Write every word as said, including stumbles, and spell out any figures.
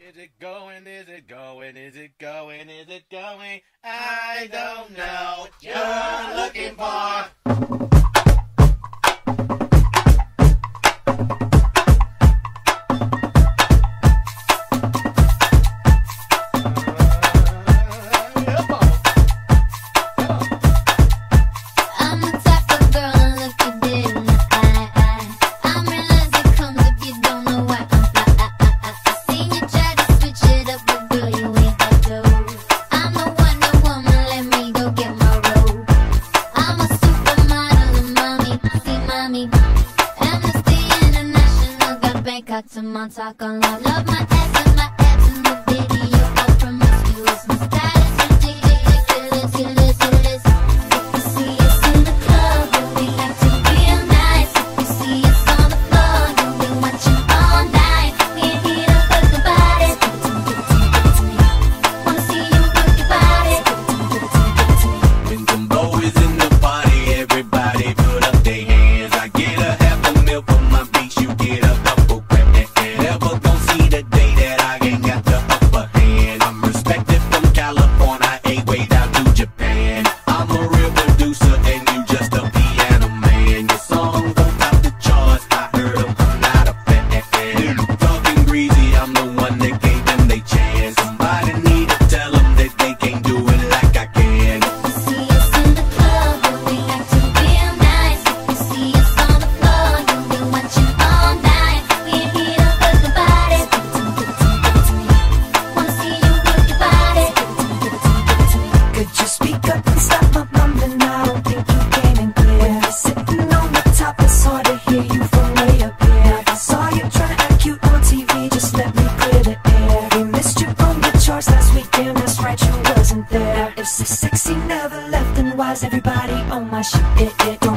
Is it going? Is it going? Is it going? Is it going? I don't know what you're looking for. To Montauk on love, love my ass and my abs in the video. I'm promiscuous, my style is ridiculous, ridiculous, ridiculous. If you see us in the club, then we like to feel nice. If you see us on the floor, then we watching all night. We ain't here to hurt the body. Wanna see you work your body. When some boys in the party, everybody put up their hands. I get a half a meal for my beach, you get a couple. Never gon' see the day that I ain't got the upper hand. I'm respected from California, ain't way down to Japan. I'm a real producer and you just a piano man. Your song don't top the charts, I heard them, I'm not a fan. Talking greasy, I'm the one that gave them they chance. Somebody need to tell them that they can't do it like I can. If you see us in the club, then we like to feel nice. If you see us on the floor, then we watching all night. We ain't here to hurt the body. Wanna see you work your body. Could you speak up and stop my mumbling? I don't think you came in clear. When you're sitting on the top, it's hard to hear you from way up here. I saw you trying to act cute on T V, just let me clear the air. We missed you on the charts last weekend, that's right, you wasn't there. If so sexy never left, then why's everybody on my shit?